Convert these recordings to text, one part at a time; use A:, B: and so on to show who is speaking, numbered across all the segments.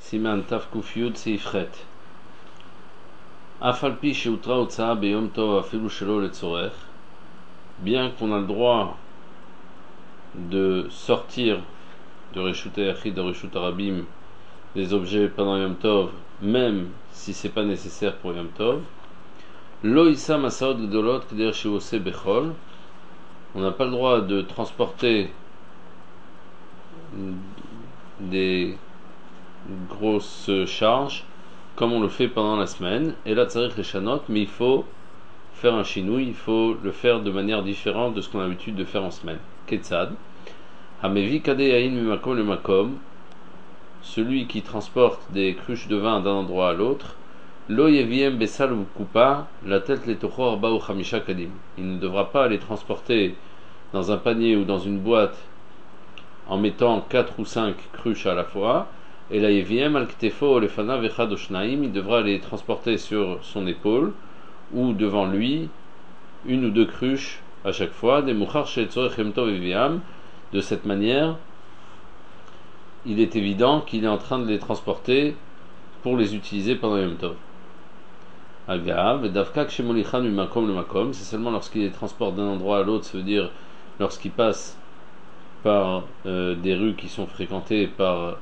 A: Siman Taf Kuf Yud Seifret. Afalpi Sheutra Otsaha Beyom Tov Afilu Shelo Letzorech. Bien qu'on a le droit de sortir de Reshut Yachid, de Reshut Arabim, des objets pendant Yom Tov, même si c'est pas nécessaire pour Yom Tov. Lo Issa Masaot Gdolot Keder Sheose Bechol. On n'a pas le droit de transporter des grosses charges comme on le fait pendant la semaine. Et là, tzarich leshanot, mais il faut faire un chinouille, il faut le faire de manière différente de ce qu'on a l'habitude de faire en semaine. Ketzad Hamevi kadeyain mimakom le makom, celui qui transporte des cruches de vin d'un endroit à l'autre. Lo yeviem besal ou kupa la tête letocho arba ou chamisha kadim. Il ne devra pas les transporter dans un panier ou dans une boîte en mettant 4 ou 5 cruches à la fois. Et la yeviem al ktefo lefana vechad oshnaim, il devra les transporter sur son épaule ou devant lui, une ou deux cruches à chaque fois. Des muchar shetzorech yom tov eviam. De cette manière, il est évident qu'il est en train de les transporter pour les utiliser pendant Yom Tov. Agav, davka kshemolichan mimakom le makom, c'est seulement lorsqu'il les transporte d'un endroit à l'autre, ça veut dire lorsqu'il passe par des rues qui sont fréquentées par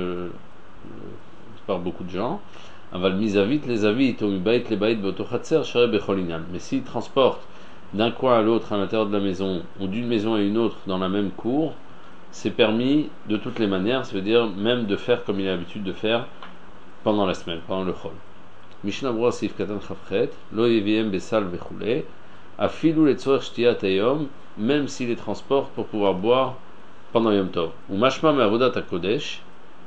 A: beaucoup de gens. Aval misavit les avit ou mibait les bait botochatser shere becholinyan. Mais s'il transporte d'un coin à l'autre à l'intérieur de la maison ou d'une maison à une autre dans la même cour, c'est permis de toutes les manières, ça veut dire même de faire comme il a l'habitude de faire pendant la semaine, pendant le chol. Mishnah Brura Seif Katan Chafret, Lo Yeviem Besal Vechule, Afilu Letzorech Shtiyat Hayom, même s'il les transporte pour pouvoir boire pendant Yom Tov. Ou Mashma Me Avodat HaKodesh,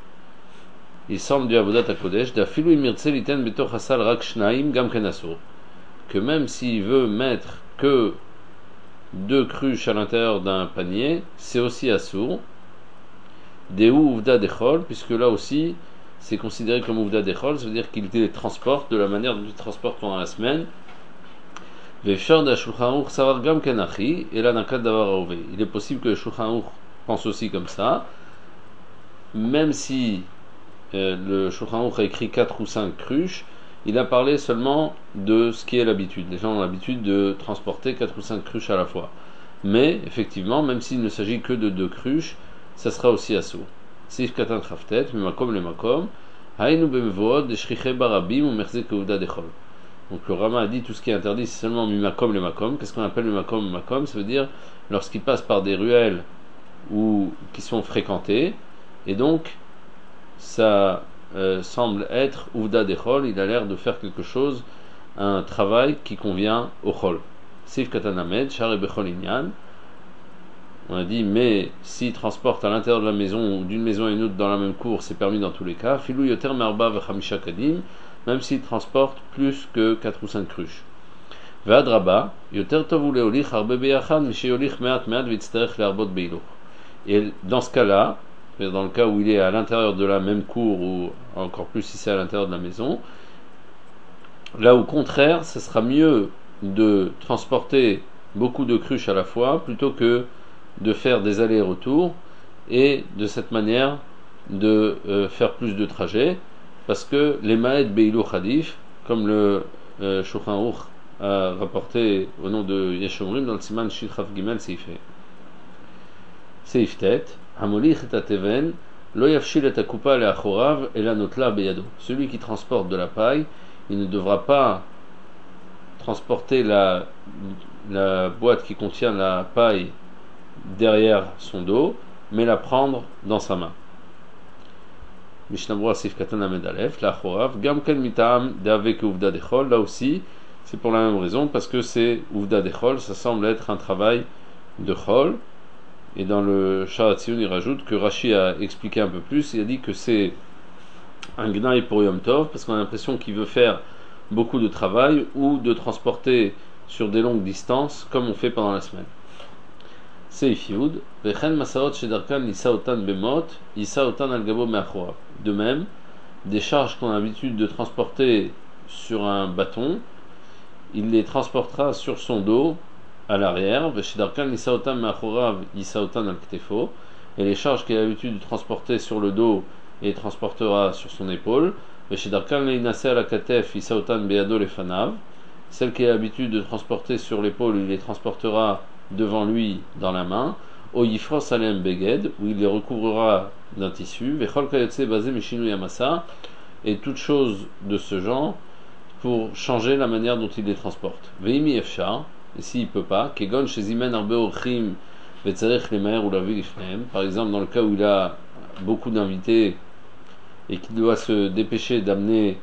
A: il semble du Avodat HaKodesh, d'Afilu Imirtze Liten Betoch Hasal Rak Shnaim Gam Ken Asur, que même s'il veut mettre que 2 cruches à l'intérieur d'un panier, c'est aussi assour. Des ouvda dechol, puisque là aussi c'est considéré comme ouvda dechol, ça veut dire qu'il les transporte de la manière dont il transporte pendant la semaine. Vefshar da shulchan aruch savar gam kenachi, et là nakat davar aove. Il est possible que le shulchan aruch pense aussi comme ça, même si le shulchan aruch a écrit 4 ou 5 cruches. Il a parlé seulement de ce qui est l'habitude. Les gens ont l'habitude de transporter 4 ou 5 cruches à la fois. Mais, effectivement, même s'il ne s'agit que de 2 cruches, ça sera aussi assaut. Sif katan chaftet, mimakom le makom, hainu bemvood, deshriche barabim, ou merze keuda dechol. Donc le Rama a dit tout ce qui est interdit, c'est seulement mimakom le makom. Qu'est-ce qu'on appelle le makom? Ça veut dire lorsqu'il passe par des ruelles ou qui sont fréquentées, et donc ça semble être Ouvda de Chol, il a l'air de faire quelque chose, un travail qui convient au Chol. Sif Katanamed, Share Bechol Inyan. On a dit, mais s'il transporte à l'intérieur de la maison ou d'une maison à une autre dans la même cour, c'est permis dans tous les cas. Filou Yoter Merba Vechamisha Kadim, même s'il transporte plus que 4 ou 5 cruches. Ve'adraba, Yoter Tov Uleolich Harbe Beyachad, Misheyolich Meat Meat Vitzterech Learbot Beilo. Et dans ce cas-là, dans le cas où il est à l'intérieur de la même cour ou encore plus si c'est à l'intérieur de la maison, là au contraire, ce sera mieux de transporter beaucoup de cruches à la fois plutôt que de faire des allers-retours et de cette manière de faire plus de trajets, parce que les Ma'ed Beilou Khadif, comme le Shulchan Aruch a rapporté au nom de Yeshomrim dans le Siman Shilchaf Gimel Seiftet, Hamolich et Ateven, lo yafshil et akupa le achorav et la notla beyado. Celui qui transporte de la paille, il ne devra pas transporter la boîte qui contient la paille derrière son dos, mais la prendre dans sa main. Mishnah Brura Sif Katan Amed Alef, la achorav, gam ken mitaam d'avek uvda dechol, là aussi, c'est pour la même raison, parce que c'est uvda dechol, ça semble être un travail de chol. Et dans le Sharatzion, il rajoute que Rashi a expliqué un peu plus. Il a dit que c'est un gnaï pour Yom Tov, parce qu'on a l'impression qu'il veut faire beaucoup de travail ou de transporter sur des longues distances, comme on fait pendant la semaine. Seif Yud, Vechen Masaot Shedarkan Nisaotan Bemot, Isaotan Al-Gabo Me'achorav. De même, des charges qu'on a l'habitude de transporter sur un bâton, il les transportera sur son dos à l'arrière, et les charges qu'il a l'habitude de transporter sur le dos et les transportera sur son épaule. Veshedarkan leinase ala katef isaotan beado lefanav. Celle qui a l'habitude de transporter sur l'épaule, il les transportera devant lui dans la main. O yifros alem beged, où il les recouvrira d'un tissu. Vechol kayotse basé mishinu yamasa, et toute chose de ce genre pour changer la manière dont il les transporte. Veimi efshar, et s'il ne peut pas, kegon shezimen arbe ochrim vetzarech lemer ou la vilifnem, par exemple dans le cas où il a beaucoup d'invités et qu'il doit se dépêcher d'amener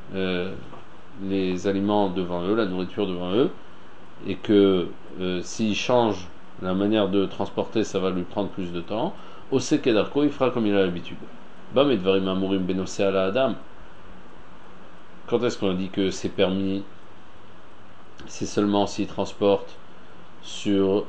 A: les aliments devant eux, la nourriture devant eux, et que s'il change la manière de transporter, ça va lui prendre plus de temps. Ose kedarko, il fera comme il a l'habitude. Bam et dvarim amurim benose ala adam. Quand est-ce qu'on a dit que c'est permis? C'est seulement s'il transporte sur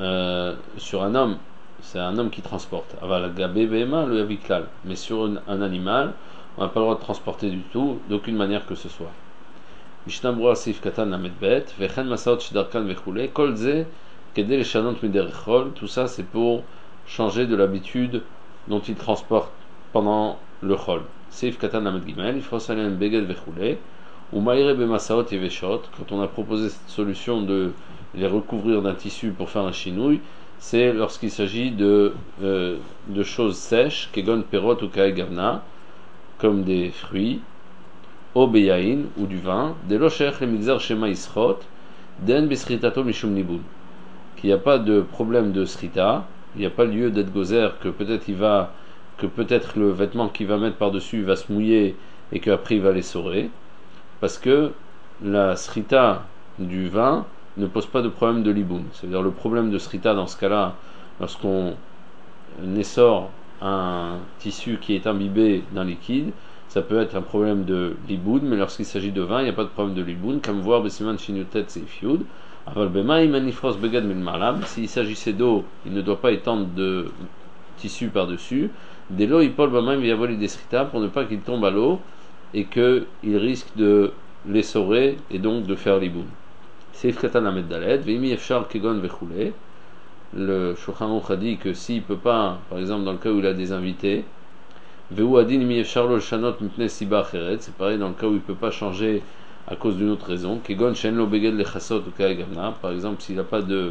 A: un homme. C'est un homme qui transporte. Aval gabé bema le aviklal. Mais sur un animal, on n'a pas le droit de transporter du tout, d'aucune manière que ce soit. Mishnah Brura Sif Katan Lamed Bet, Vechen Masaot Shidarkan Vechule, Kol Ze, Kede Leshanot Miderechol, tout ça c'est pour changer de l'habitude dont il transporte pendant le Chol. Sif Katan Lamed Gimel, Ifros Alem Beged Vechule, ou Maïre Bemasaot Yeveshot, quand on a proposé cette solution de les recouvrir d'un tissu pour faire un chinouille, c'est lorsqu'il s'agit de choses sèches, Kegon Perot ou Kaegavna, comme des fruits, Obeyain ou du vin, Deloshech le Mixar Shema Ischot, Den Bisritato Mishum Nibun, qu'il n'y a pas de problème de srita, il n'y a pas lieu d'être gozer, que peut-être le vêtement qu'il va mettre par-dessus va se mouiller et qu'après il va l'essorer, parce que la srita du vin ne pose pas de problème de liboun. C'est-à-dire le problème de srita dans ce cas-là, lorsqu'on essore un tissu qui est imbibé d'un liquide, ça peut être un problème de liboun, mais lorsqu'il s'agit de vin, il n'y a pas de problème de liboun, comme voir Besiman Shinutet Seifyud. Aval Bema Imanifros Begad Min Malam, s'il s'agissait d'eau, il ne doit pas étendre de tissu par-dessus. Dès l'eau, il parle Bama Viavoli Desrita pour ne pas qu'il tombe à l'eau et qu'il risque de l'essorer et donc de faire liboun. Seif Katan Amed Dalet, Veimi Efshar Kegon Vechule. Le Shulchan Aruch a dit que s'il ne peut pas, par exemple dans le cas où il a des invités, Veu Adin Mi Efshar Lo Shanot Mipne Siba Acheret, c'est pareil dans le cas où il ne peut pas changer à cause d'une autre raison. Kegon Shen Lo Beged Lechasot ou Kaegamna, par exemple s'il n'a pas de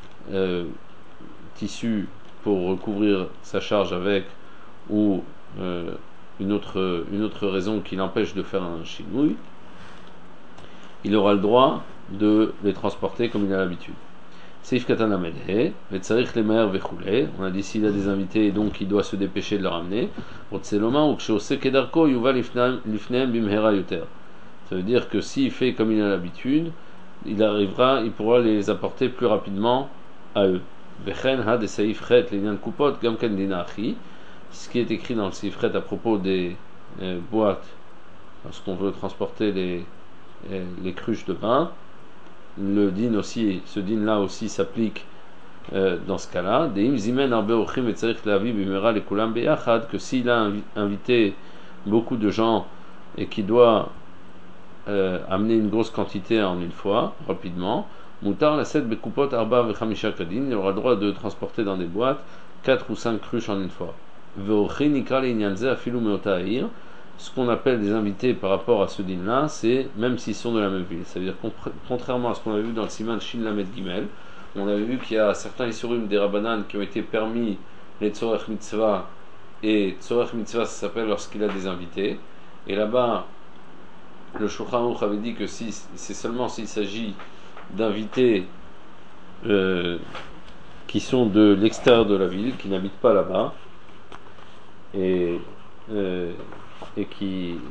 A: tissu pour recouvrir sa charge avec, ou une autre raison qui l'empêche de faire un chinouille, il aura le droit de les transporter comme il a l'habitude. Seif Katan Amedhe, Vetzarich Lemer Vechule, on a dit s'il a des invités et donc il doit se dépêcher de les ramener. Otseloma ou Kshose Kedarko Yuva Lifneem Bimhera Yuter. Ça veut dire que s'il fait comme il a l'habitude, il pourra les apporter plus rapidement à eux. Vechen Had et Seif Chet Linyan Kupot Gamken Dinachi, ce qui est écrit dans le Seif Chet à propos des boîtes, lorsqu'on veut transporter les cruches de vin. Le din aussi, ce din là aussi s'applique dans ce cas-là. Deim zimen arbe ochim et tzarich lavi bimera lekulam beyachad, que s'il a invité beaucoup de gens et qu'il doit amener une grosse quantité en une fois, rapidement, mutar la set bekupot arba vechamisha kadin, il aura le droit de transporter dans des boîtes 4 ou 5 cruches en une fois. Veochin ikra leinyanze afilu meota ahir. Ce qu'on appelle des invités par rapport à ce din-là, c'est même s'ils sont de la même ville. Ça veut dire contrairement à ce qu'on a vu dans le Siman Shin Lamed Gimel, on avait vu qu'il y a certains Isurim des Rabbanan qui ont été permis les Tzorech Mitzvah, et Tzorech Mitzvah ça s'appelle lorsqu'il a des invités. Et là-bas, le Shulchan Aruch avait dit que c'est seulement s'il s'agit d'invités qui sont de l'extérieur de la ville, qui n'habitent pas là-bas, et qui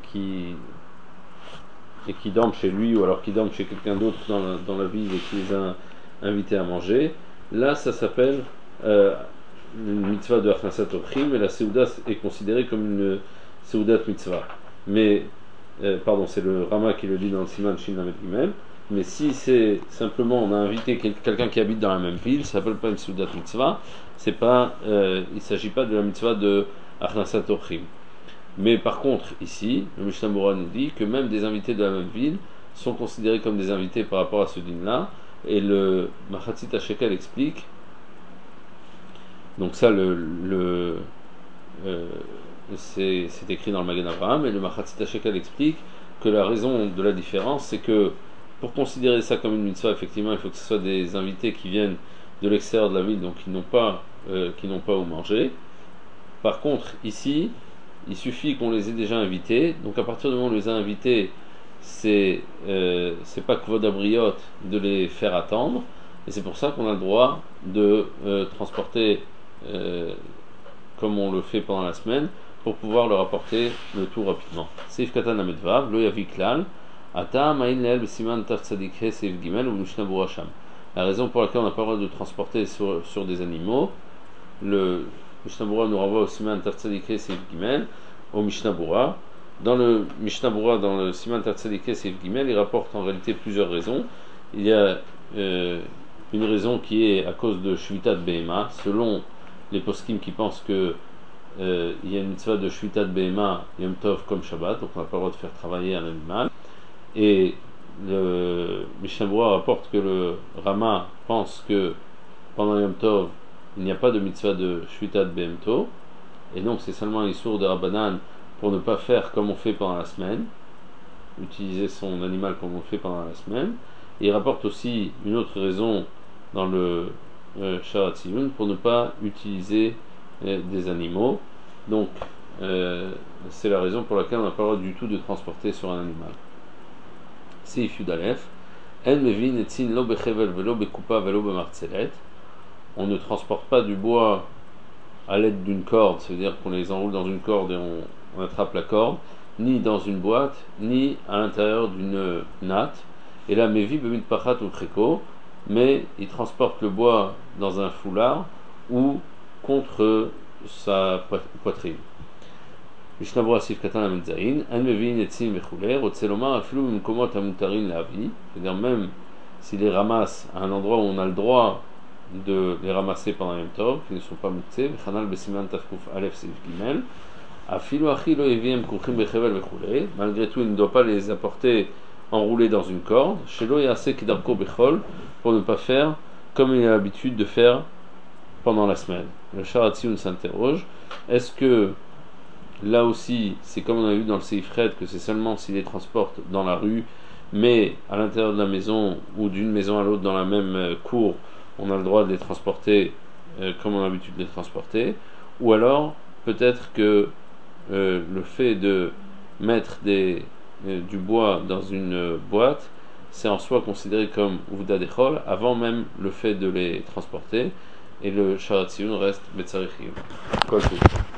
A: dorment chez lui ou alors qui dorment chez quelqu'un d'autre dans la ville et qui les a invités à manger, là ça s'appelle une mitzvah de Achnasat Ochim, et la Seuda est considérée comme une Seudat mitzvah. Mais, pardon, c'est le Rama qui le dit dans le Siman Shin Lamed Gimel, mais si c'est simplement on a invité quelqu'un qui habite dans la même ville, ça s'appelle pas une Seudat mitzvah, il ne s'agit pas de la mitzvah de Achnasat Ochim. Mais par contre, ici, le Mishnah Brura nous dit que même des invités de la même ville sont considérés comme des invités par rapport à ce din-là, et le Machatzit HaShekel explique, donc ça c'est écrit dans le Magen Avraham, et le Machatzit HaShekel explique que la raison de la différence, c'est que pour considérer ça comme une mitzvah, effectivement, il faut que ce soit des invités qui viennent de l'extérieur de la ville, donc qui n'ont pas où manger. Par contre, ici, il suffit qu'on les ait déjà invités. Donc à partir du moment où on les a invités, c'est pas kvod abriot de les faire attendre. Et c'est pour ça qu'on a le droit de transporter comme on le fait pendant la semaine pour pouvoir leur apporter le tout rapidement. Seif katan amedvav, lo yaviklal, ata ma'in leel besiman taf tzadik he seif gimel ou mishna burasham. La raison pour laquelle on n'a pas le droit de transporter sur des animaux, le Mishnah Bura nous renvoie au Siman Taf Tzadikeh Seif Gimel, au Mishnah Bura. Dans le Mishnah Bura, dans le Siman Taf Tzadikeh Seif Gimel, il rapporte en réalité plusieurs raisons. Il y a une raison qui est à cause de Shvitat Behema, selon les poskim qui pensent que il y a une mitzvah de Shvitat Behema Yom Tov comme Shabbat, donc on n'a pas le droit de faire travailler un animal. Et le Mishnah Bura rapporte que le Rama pense que pendant Yom Tov, il n'y a pas de mitzvah de Shvitat Behemto, et donc c'est seulement un issour de Rabbanan pour ne pas faire comme on fait pendant la semaine, utiliser son animal comme on fait pendant la semaine. Et il rapporte aussi une autre raison dans le Sharat Tziyun pour ne pas utiliser des animaux. Donc c'est la raison pour laquelle on n'a pas le droit du tout de transporter sur un animal. Seif Yud Alef, En mevin etzin lo bechevel velo bekupa velo bemartzelet. On ne transporte pas du bois à l'aide d'une corde, c'est-à-dire qu'on les enroule dans une corde et on attrape la corde, ni dans une boîte, ni à l'intérieur d'une natte. Et là, Mevi Bemit Pachat ou Kreko, mais il transporte le bois dans un foulard ou contre sa poitrine. Mishnah Bura Sif Katan Amedzaïn, En Mevi Netzim Vechouler, Otseloma Afilou Mkomot Amutarin Lavi, c'est-à-dire même s'il les ramasse à un endroit où on a le droit de les ramasser pendant Yom Tov, qui ne sont pas moutsés, V'chanal besiman tafkuf alef seif gimel, afilu achi lo eviem kuchim bechevel vechule, malgré tout il ne doit pas les apporter enroulés dans une corde, shelo yase kedarko bechol, pour ne pas faire comme il a l'habitude de faire pendant la semaine. Le Sharat Tziyun s'interroge, est-ce que là aussi, c'est comme on a vu dans le Seif Red, que c'est seulement s'il les transporte dans la rue, mais à l'intérieur de la maison ou d'une maison à l'autre dans la même cour, on a le droit de les transporter comme on a l'habitude de les transporter, ou alors peut-être que le fait de mettre du bois dans une boîte, c'est en soi considéré comme Uvda Dechol avant même le fait de les transporter, et le Sharat Tziyun reste Betzarich Kol Tov.